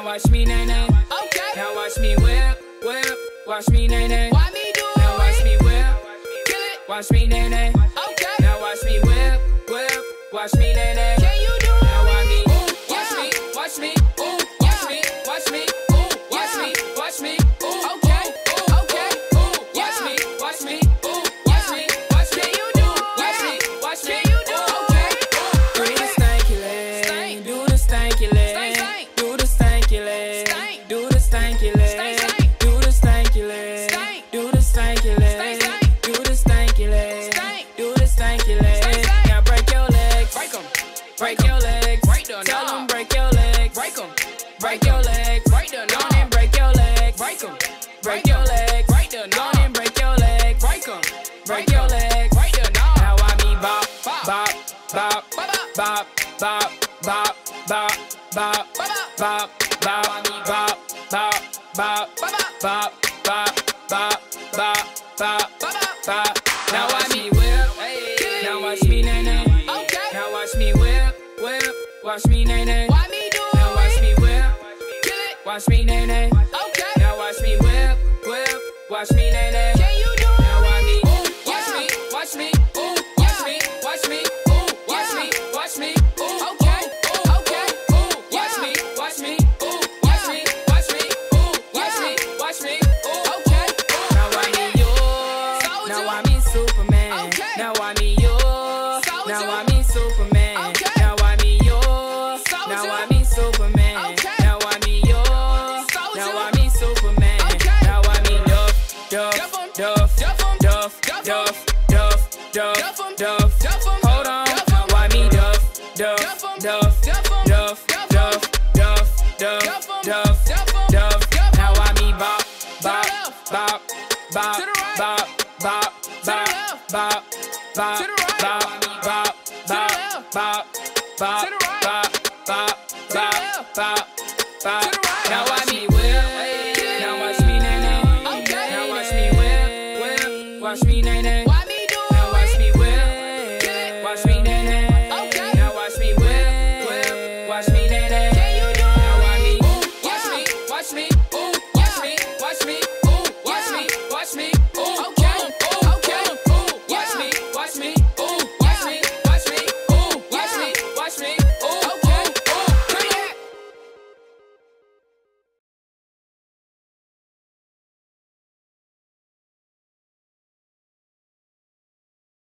watch me nay nay. Okay. Now watch me whip, whip. Watch me nay nay. Why me do it? Now watch me whip, kill it. Watch me nay nay. Okay. Now watch me whip, whip. Watch me nay nay. Can you do it? Now watch me, watch me, watch me, watch me, watch me, watch me, watch me. Okay, okay. Watch me, watch me, watch me, watch me. Can you do it? Watch me, watch me. Can you do it? Okay. Do the stanky leg, do the stanky leg, do the stanky leg, do the stanky leg, do the stanky leg, do the stanky leg, do the stanky leg, do the stanky leg. Now break your legs, break them, break your legs, tell them break your legs, break them, break your legs, go on and break your legs, break them, break your legs, go on and break your legs, break them, break your legs. Now I me bop, bop, bop, bop, bop, bop, bop, bop, bop, bop, bop, bop, bop, bop, bop, bop, bop, bop. Now watch me whip, now watch me nay nay. Okay. Now watch me whip, whip. Watch me nay nay. Why me do it? Now watch me whip, kill it. Watch me nay nay. Okay. Now watch me whip, whip. Watch me nay nay. Can you do it? Now watch me, watch me, watch me, watch me, watch me, watch me, watch me. Okay, okay. Watch me, watch me, watch me, watch me, watch me, watch me. Okay. Now I me yo, now I me Superman. Now I me yo, now I me Superman. Now I me yo, now I me Superman. Now I me yo, now I me Superman. Now I me Duff, Duff, Duff, Duff, Duff, Duff, Duff, Duff, Duff. Hold on, now I me Duff, Duff, Duff, Duff, Duff, Duff, Duff, Duff, Duff. Now I me bop, bop, bop, bop, bop, bop, bop, bop, bop, bop, bop, bop, bop, bop, bop, bop, bop, bop. Now I me whip.